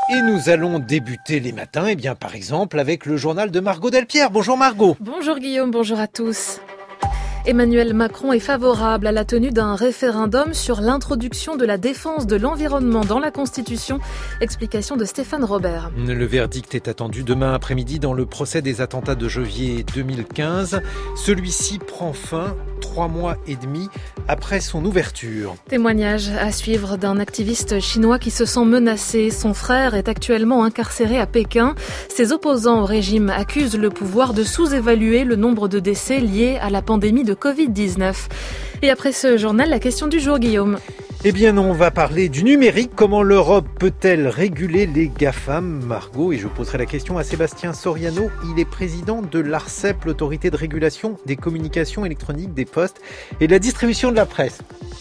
Et nous allons débuter les matins, par exemple, avec le journal de Margot Delpierre. Bonjour Margot. Bonjour Guillaume, bonjour à tous. Emmanuel Macron est favorable à la tenue d'un référendum sur l'introduction de la défense de l'environnement dans la Constitution. Explication de Stéphane Robert. Le verdict est attendu demain après-midi dans le procès des attentats de janvier 2015. Celui-ci prend fin 3 mois et demi après son ouverture. Témoignage à suivre d'un activiste chinois qui se sent menacé. Son frère est actuellement incarcéré à Pékin. Ses opposants au régime accusent le pouvoir de sous-évaluer le nombre de décès liés à la pandémie de Covid-19. Et après ce journal, la question du jour, Guillaume. On va parler du numérique. Comment l'Europe peut-elle réguler les GAFAM, Margot? Et je poserai la question à Sébastien Soriano. Il est président de l'ARCEP, l'autorité de régulation des communications électroniques, des postes et de la distribution de la presse.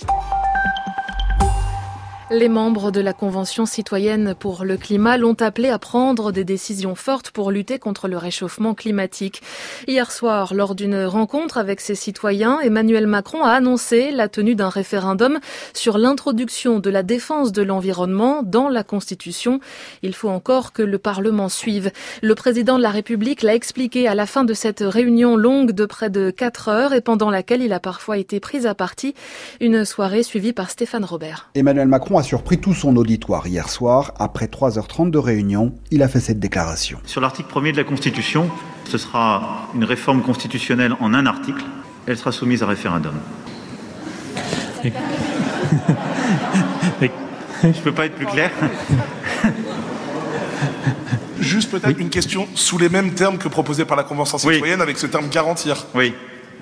Les membres de la Convention citoyenne pour le climat l'ont appelé à prendre des décisions fortes pour lutter contre le réchauffement climatique. Hier soir, lors d'une rencontre avec ses citoyens, Emmanuel Macron a annoncé la tenue d'un référendum sur l'introduction de la défense de l'environnement dans la Constitution. Il faut encore que le Parlement suive. Le président de la République l'a expliqué à la fin de cette réunion longue de près de 4 heures et pendant laquelle il a parfois été pris à partie. Une soirée suivie par Stéphane Robert. Emmanuel Macron a surpris tout son auditoire hier soir. Après 3h30 de réunion, il a fait cette déclaration. Sur l'article 1er de la Constitution, ce sera une réforme constitutionnelle en un article. Elle sera soumise à référendum. Je ne peux pas être plus clair. Juste peut-être une question sous les mêmes termes que proposés par la Convention citoyenne, avec ce terme garantir. Oui.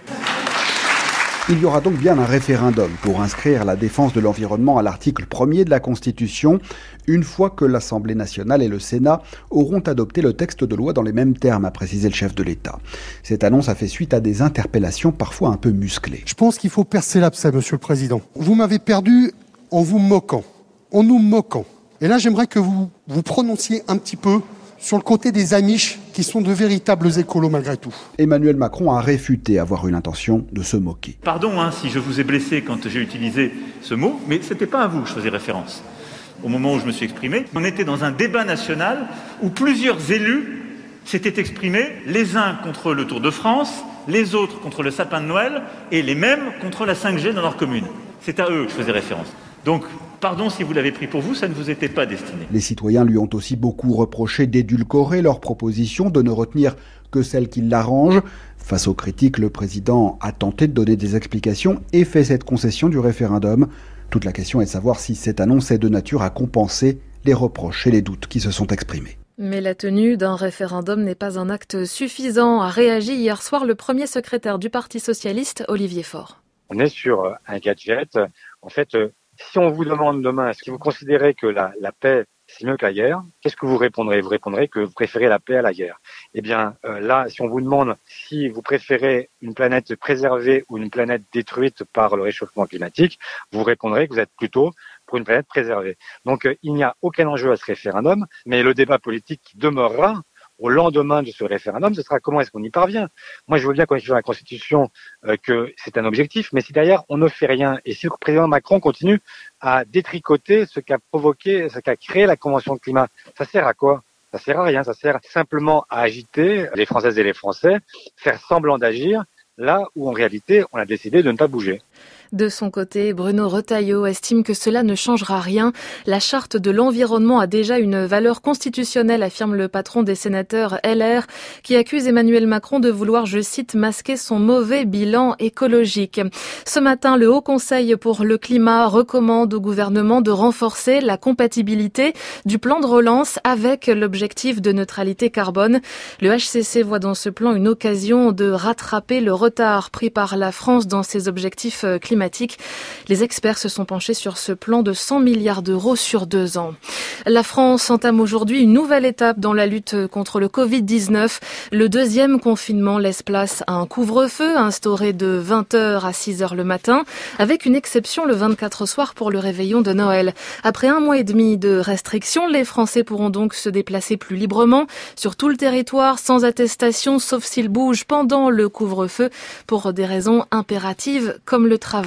Il y aura donc bien un référendum pour inscrire la défense de l'environnement à l'article 1er de la Constitution, une fois que l'Assemblée nationale et le Sénat auront adopté le texte de loi dans les mêmes termes, a précisé le chef de l'État. Cette annonce a fait suite à des interpellations parfois un peu musclées. Je pense qu'il faut percer l'abcès, Monsieur le Président. Vous m'avez perdu en vous moquant, en nous moquant. Et là, j'aimerais que vous vous prononciez un petit peu sur le côté des Amish, qui sont de véritables écolos malgré tout. Emmanuel Macron a réfuté avoir eu l'intention de se moquer. Pardon si je vous ai blessé quand j'ai utilisé ce mot, mais ce n'était pas à vous que je faisais référence. Au moment où je me suis exprimé, on était dans un débat national où plusieurs élus s'étaient exprimés, les uns contre le Tour de France, les autres contre le sapin de Noël, et les mêmes contre la 5G dans leur commune. C'est à eux que je faisais référence. Donc, pardon si vous l'avez pris pour vous, ça ne vous était pas destiné. Les citoyens lui ont aussi beaucoup reproché d'édulcorer leurs propositions, de ne retenir que celles qui l'arrangent. Face aux critiques, le président a tenté de donner des explications et fait cette concession du référendum. Toute la question est de savoir si cette annonce est de nature à compenser les reproches et les doutes qui se sont exprimés. Mais la tenue d'un référendum n'est pas un acte suffisant, a réagi hier soir le premier secrétaire du Parti socialiste, Olivier Faure. On est sur un gadget. En fait, si on vous demande demain, est-ce que vous considérez que la paix, c'est mieux que la guerre? Qu'est-ce que vous répondrez? Vous répondrez que vous préférez la paix à la guerre. Eh bien, là, si on vous demande si vous préférez une planète préservée ou une planète détruite par le réchauffement climatique, vous répondrez que vous êtes plutôt pour une planète préservée. Donc, il n'y a aucun enjeu à ce référendum, mais le débat politique qui demeurera au lendemain de ce référendum, ce sera comment est-ce qu'on y parvient. Moi, je veux bien qu'on écrive dans la Constitution que c'est un objectif, mais si derrière, on ne fait rien, et si le président Macron continue à détricoter ce qu'a provoqué, ce qu'a créé la Convention de climat, ça sert à quoi? Ça sert à rien, ça sert simplement à agiter les Françaises et les Français, faire semblant d'agir, là où en réalité, on a décidé de ne pas bouger. De son côté, Bruno Retailleau estime que cela ne changera rien. La charte de l'environnement a déjà une valeur constitutionnelle, affirme le patron des sénateurs LR, qui accuse Emmanuel Macron de vouloir, je cite, masquer son mauvais bilan écologique. Ce matin, le Haut Conseil pour le climat recommande au gouvernement de renforcer la compatibilité du plan de relance avec l'objectif de neutralité carbone. Le HCC voit dans ce plan une occasion de rattraper le retard pris par la France dans ses objectifs climatiques. Les experts se sont penchés sur ce plan de 100 milliards d'euros sur 2 ans. La France entame aujourd'hui une nouvelle étape dans la lutte contre le Covid-19. Le deuxième confinement laisse place à un couvre-feu instauré de 20h à 6h le matin, avec une exception le 24 soir pour le réveillon de Noël. Après 1 mois et demi de restrictions, les Français pourront donc se déplacer plus librement sur tout le territoire, sans attestation, sauf s'ils bougent pendant le couvre-feu pour des raisons impératives comme le travail.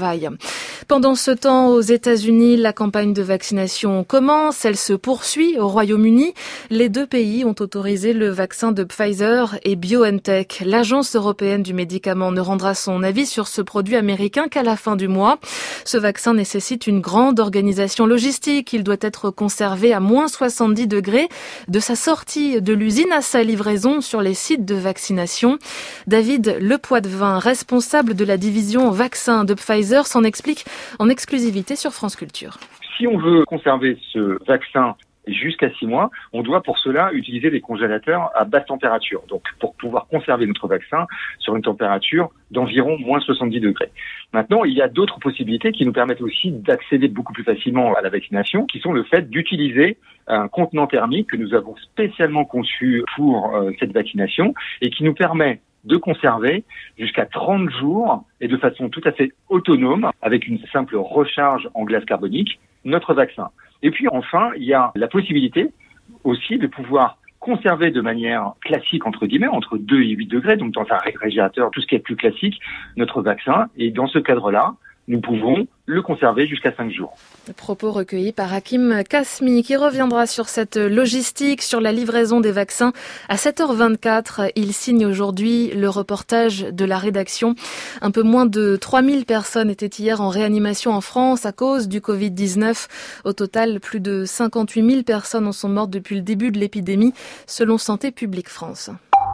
travail. Pendant ce temps, aux États-Unis, la campagne de vaccination commence. Elle se poursuit au Royaume-Uni. Les deux pays ont autorisé le vaccin de Pfizer et BioNTech. L'Agence européenne du médicament ne rendra son avis sur ce produit américain qu'à la fin du mois. Ce vaccin nécessite une grande organisation logistique. Il doit être conservé à moins 70 degrés de sa sortie de l'usine à sa livraison sur les sites de vaccination. David Lepoitevin, responsable de la division vaccin de Pfizer, s'en explique en exclusivité sur France Culture. Si on veut conserver ce vaccin jusqu'à 6 mois, on doit pour cela utiliser des congélateurs à basse température. Donc, pour pouvoir conserver notre vaccin sur une température d'environ moins 70 degrés. Maintenant, il y a d'autres possibilités qui nous permettent aussi d'accéder beaucoup plus facilement à la vaccination, qui sont le fait d'utiliser un contenant thermique que nous avons spécialement conçu pour cette vaccination et qui nous permet de conserver jusqu'à 30 jours et de façon tout à fait autonome, avec une simple recharge en glace carbonique, notre vaccin. Et puis enfin, il y a la possibilité aussi de pouvoir conserver de manière classique, entre guillemets, entre 2 et 8 degrés, donc dans un réfrigérateur, tout ce qui est plus classique, notre vaccin. Et dans ce cadre-là, nous pouvons le conserver jusqu'à 5 jours. Propos recueillis par Hakim Kasmi, qui reviendra sur cette logistique, sur la livraison des vaccins à 7h24. Il signe aujourd'hui le reportage de la rédaction. Un peu moins de 3000 personnes étaient hier en réanimation en France à cause du Covid-19. Au total, plus de 58 000 personnes en sont mortes depuis le début de l'épidémie, selon Santé publique France.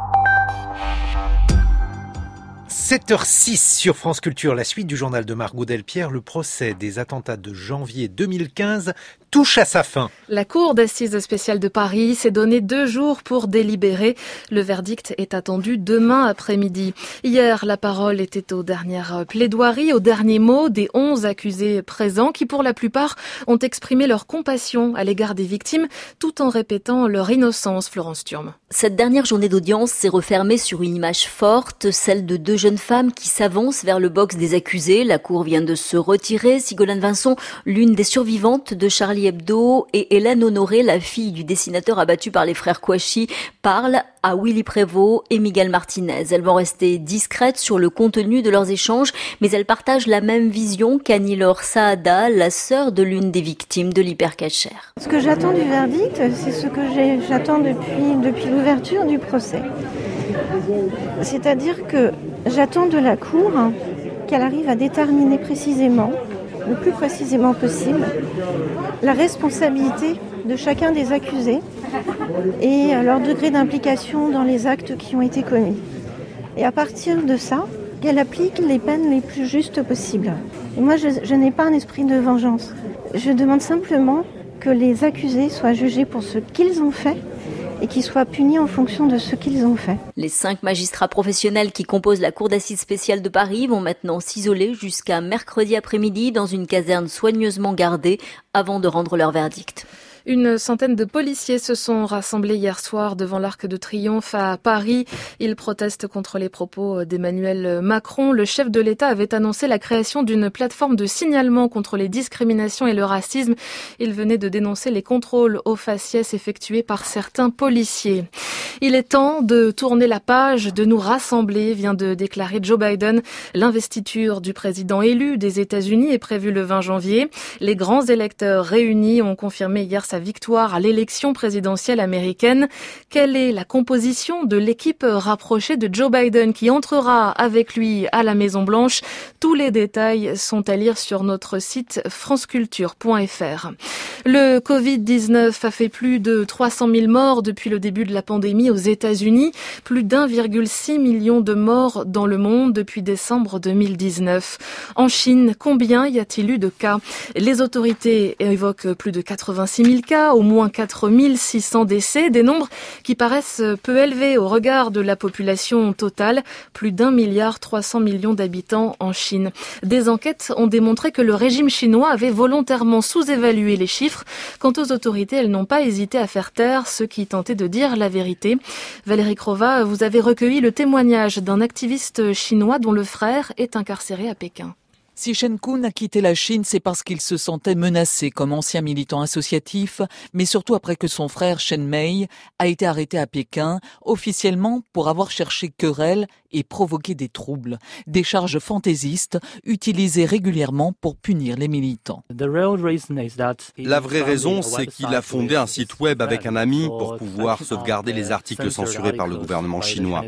7h06 sur France Culture, la suite du journal de Margot Delpierre. Le procès des attentats de janvier 2015 touche à sa fin. La Cour d'assises spéciale de Paris s'est donné 2 jours pour délibérer. Le verdict est attendu demain après-midi. Hier, la parole était aux dernières plaidoiries, aux derniers mots des 11 accusés présents qui, pour la plupart, ont exprimé leur compassion à l'égard des victimes, tout en répétant leur innocence. Florence Thurme. Cette dernière journée d'audience s'est refermée sur une image forte, celle de 2 jeunes femmes qui s'avancent vers le box des accusés. La cour vient de se retirer. Sigolène Vincent, l'une des survivantes de Charlie Hebdo, et Hélène Honoré, la fille du dessinateur abattu par les frères Kouachi, parlent à Willy Prévost et Miguel Martinez. Elles vont rester discrètes sur le contenu de leurs échanges, mais elles partagent la même vision qu'Annie-Laure Saada, la sœur de l'une des victimes de l'hypercacher. Ce que j'attends du verdict, c'est ce que j'attends depuis l'ouverture du procès. C'est-à-dire que j'attends de la Cour qu'elle arrive à déterminer précisément, le plus précisément possible, la responsabilité de chacun des accusés et leur degré d'implication dans les actes qui ont été commis. Et à partir de ça, qu'elle applique les peines les plus justes possibles. Et moi, je n'ai pas un esprit de vengeance. Je demande simplement que les accusés soient jugés pour ce qu'ils ont fait et qu'ils soient punis en fonction de ce qu'ils ont fait. Les 5 magistrats professionnels qui composent la Cour d'assises spéciale de Paris vont maintenant s'isoler jusqu'à mercredi après-midi dans une caserne soigneusement gardée avant de rendre leur verdict. Une centaine de policiers se sont rassemblés hier soir devant l'Arc de Triomphe à Paris. Ils protestent contre les propos d'Emmanuel Macron. Le chef de l'État avait annoncé la création d'une plateforme de signalement contre les discriminations et le racisme. Il venait de dénoncer les contrôles aux faciès effectués par certains policiers. Il est temps de tourner la page, de nous rassembler, vient de déclarer Joe Biden. L'investiture du président élu des États-Unis est prévue le 20 janvier. Les grands électeurs réunis ont confirmé hier sa victoire à l'élection présidentielle américaine. Quelle est la composition de l'équipe rapprochée de Joe Biden qui entrera avec lui à la Maison-Blanche? Tous les détails sont à lire sur notre site franceculture.fr. Le Covid-19 a fait plus de 300 000 morts depuis le début de la pandémie aux États-Unis. Plus d'1,6 million de morts dans le monde depuis décembre 2019. En Chine, combien y a-t-il eu de cas? Les autorités évoquent plus de 86 000 cas, au moins 4 600 décès, des nombres qui paraissent peu élevés au regard de la population totale, plus d'1,3 milliard d'habitants en Chine. Des enquêtes ont démontré que le régime chinois avait volontairement sous-évalué les chiffres. Quant aux autorités, elles n'ont pas hésité à faire taire ceux qui tentaient de dire la vérité. Valérie Crova, vous avez recueilli le témoignage d'un activiste chinois dont le frère est incarcéré à Pékin. Si Shen Kun a quitté la Chine, c'est parce qu'il se sentait menacé comme ancien militant associatif, mais surtout après que son frère Chen Mei a été arrêté à Pékin, officiellement pour avoir cherché querelle et provoqué des troubles, des charges fantaisistes utilisées régulièrement pour punir les militants. La vraie raison, c'est qu'il a fondé un site web avec un ami pour pouvoir sauvegarder les articles censurés par le gouvernement chinois.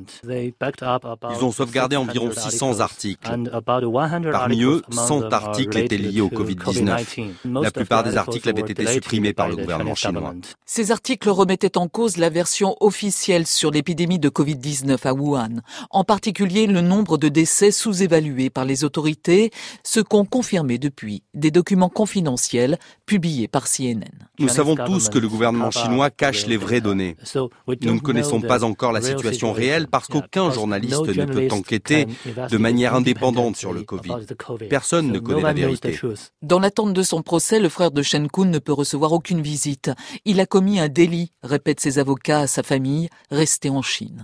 Ils ont sauvegardé environ 600 articles. Parmi eux, 100 articles étaient liés au Covid-19. La plupart des articles avaient été supprimés par le gouvernement chinois. Ces articles remettaient en cause la version officielle sur l'épidémie de Covid-19 à Wuhan, en particulier le nombre de décès sous-évalués par les autorités, ce qu'ont confirmé depuis des documents confidentiels publiés par CNN. Nous savons tous que le gouvernement chinois cache les vraies données. Nous ne connaissons pas encore la situation réelle parce qu'aucun journaliste ne peut enquêter de manière indépendante sur le Covid. Personne ne connaît la vérité. Dans l'attente de son procès, le frère de Shen Kun ne peut recevoir aucune visite. Il a commis un délit, répètent ses avocats à sa famille, restés en Chine.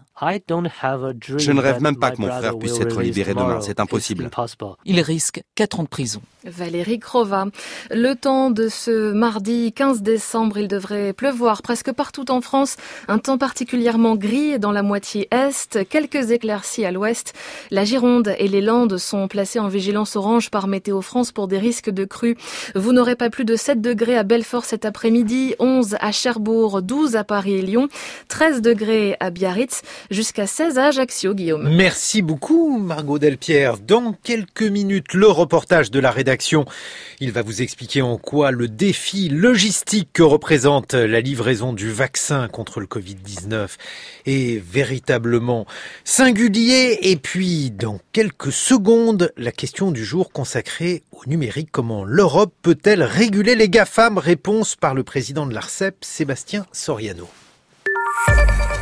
Je ne rêve même pas que mon frère puisse être libéré demain, c'est impossible. Il risque 4 ans de prison. Valérie Crova. Le temps de ce mardi 15 décembre, il devrait pleuvoir presque partout en France. Un temps particulièrement gris dans la moitié est, quelques éclaircies à l'ouest. La Gironde et les Landes sont placées en vigilance orange par Météo France pour des risques de crues. Vous n'aurez pas plus de 7 degrés à Belfort cet après-midi, 11 à Cherbourg, 12 à Paris et Lyon, 13 degrés à Biarritz, jusqu'à 16 à Ajaccio, Guillaume. Merci beaucoup, Margot Delpierre. Dans quelques minutes, le reportage de la rédaction. Il va vous expliquer en quoi le défi logistique que représente la livraison du vaccin contre le Covid-19 est véritablement singulier. Et puis, dans quelques secondes, la question du jour consacrée au numérique. Comment l'Europe peut-elle réguler les GAFAM? Réponse par le président de l'ARCEP, Sébastien Soriano.